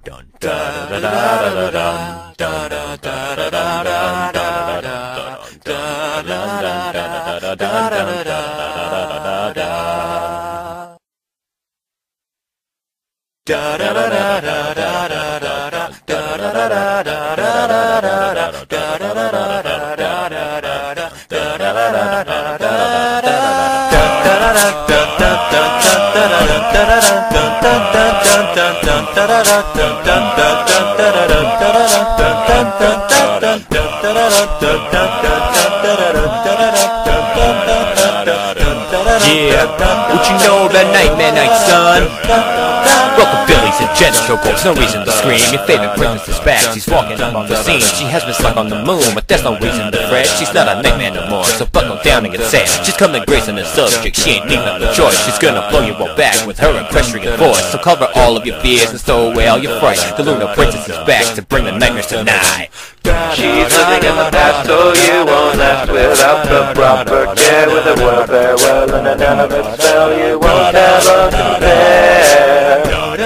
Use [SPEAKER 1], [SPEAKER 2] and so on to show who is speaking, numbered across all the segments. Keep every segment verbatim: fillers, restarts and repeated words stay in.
[SPEAKER 1] Yeah, what you know about Nightmare Night, son? Rockabilly's a gentle goes, no reason to scream. Your favorite princess is back, she's walking on the scene. She has been stuck on the moon, but there's no reason to fret. She's not a nightmare no more, so buckle down and get sad. She's coming grace on the subject, she ain't leaving no choice. She's gonna blow you all back with her equestrian voice. So cover all of your fears and stow away all your fright. The Lunar Princess is back to bring the nightmares tonight.
[SPEAKER 2] She's living in the past, so you won't last without the proper care. With a word farewell and an element spell, you won't ever compare.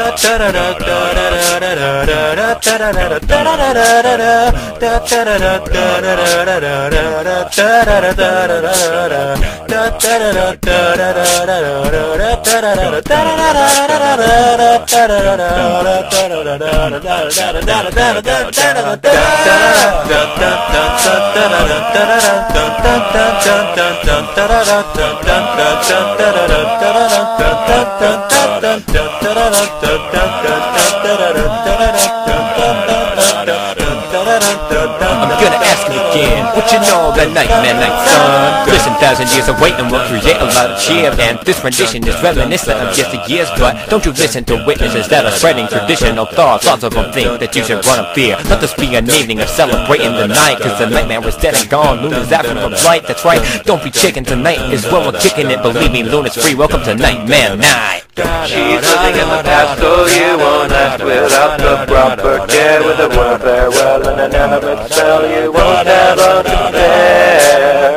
[SPEAKER 1] I'm gonna ask you again, what you know about Nightmare Night, son? Listen, thousand years of waiting will create a lot of cheer, and this rendition is reminiscent of yesteryears. But don't you listen to witnesses that are spreading traditional thoughts. Lots of them think that you should run in fear. Let this be an evening of celebrating the night, cause the nightmare was dead and gone. Luna's out from flight, that's right. Don't be chicken tonight is when we're kicking it. Believe me, Luna's free. Welcome to Nightmare Night.
[SPEAKER 2] She's living in the past, so you won't last without the proper care. With a word farewell and an element spell, you won't ever compare.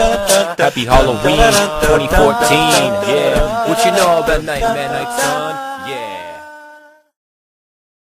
[SPEAKER 1] Happy Halloween twenty fourteen, yeah. What you know about Nightmare Night, son?